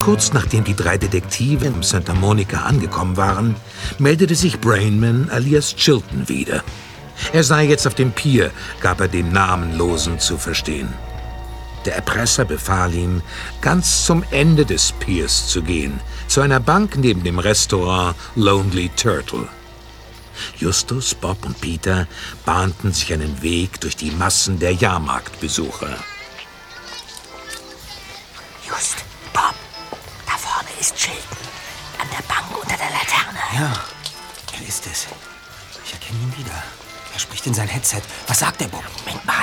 Kurz nachdem die 3 Detektive in Santa Monica angekommen waren, meldete sich Brainman alias Chilton wieder. Er sei jetzt auf dem Pier, gab er dem Namenlosen zu verstehen. Der Erpresser befahl ihm, ganz zum Ende des Piers zu gehen, zu einer Bank neben dem Restaurant Lonely Turtle. Justus, Bob und Peter bahnten sich einen Weg durch die Massen der Jahrmarktbesucher. Just, Bob, da vorne ist Chilton, an der Bank unter der Laterne. Ja, er ist es. Ich erkenne ihn wieder. Er spricht in sein Headset. Was sagt der Bob? Moment mal.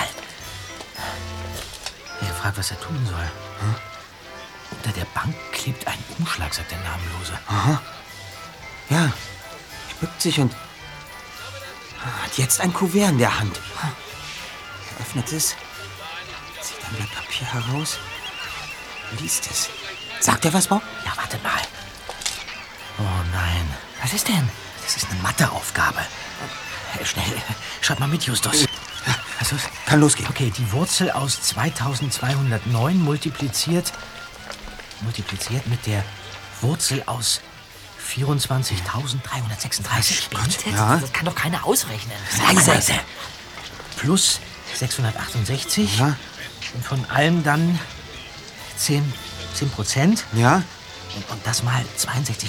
Er fragt, was er tun soll. Unter der Bank klebt ein Umschlag, sagt der Namenlose. Aha. Ja, er bückt sich und hat jetzt ein Kuvert in der Hand. Er öffnet es, zieht ein Blatt Papier heraus, liest es. Sagt er was, Bob? Ja, warte mal. Oh nein. Was ist denn? Das ist eine Matheaufgabe. Schnell, schreib mal mit, Justus. Also, kann losgehen. Okay, die Wurzel aus 2209 multipliziert mit der Wurzel aus 24.336. Ja. Das kann doch keiner ausrechnen. Leise. Plus 668. Ja. Und von allem dann 10%. Ja. Und das mal 62,5.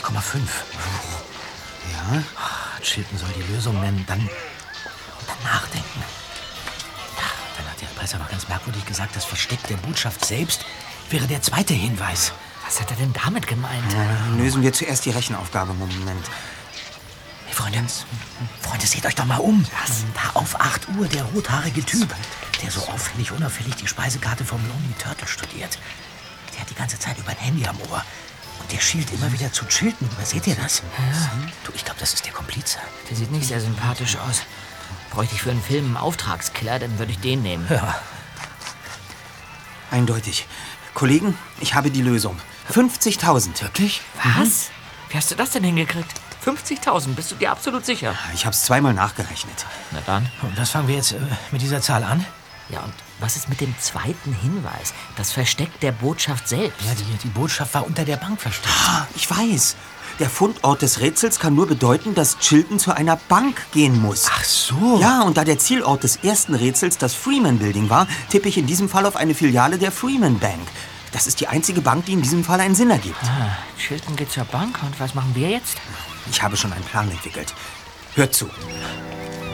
Ja. Chilton soll die Lösung nennen, dann nachdenken. Dann hat der Erpresser noch ganz merkwürdig gesagt, das Versteck der Botschaft selbst wäre der zweite Hinweis. Was hat er denn damit gemeint? Lösen wir zuerst die Rechenaufgabe. Moment. Hey, Freunde, seht euch doch mal um. Was? Da auf 8 Uhr der rothaarige Typ, der so unauffällig die Speisekarte vom Lonely Turtle studiert. Der hat die ganze Zeit über ein Handy am Ohr. Und der schielt immer wieder zu Chilton. Seht ihr das? Ja. Du, ich glaube, das ist der Komplize. Der sieht nicht sehr sympathisch aus. Bräuchte ich für einen Film einen Auftragskiller, dann würde ich den nehmen. Ja. Eindeutig. Kollegen, ich habe die Lösung. 50.000. Wirklich? Was? Wie hast du das denn hingekriegt? 50.000, bist du dir absolut sicher? Ich habe es zweimal nachgerechnet. Na dann. Und was fangen wir jetzt mit dieser Zahl an? Ja, und was ist mit dem zweiten Hinweis? Das Versteck der Botschaft selbst. Ja, die Botschaft war unter der Bank versteckt. Ich weiß. Der Fundort des Rätsels kann nur bedeuten, dass Chilton zu einer Bank gehen muss. Ach so. Ja, und da der Zielort des ersten Rätsels das Freeman Building war, tippe ich in diesem Fall auf eine Filiale der Freeman Bank. Das ist die einzige Bank, die in diesem Fall einen Sinn ergibt. Chilton geht zur Bank und was machen wir jetzt? Ich habe schon einen Plan entwickelt. Hört zu.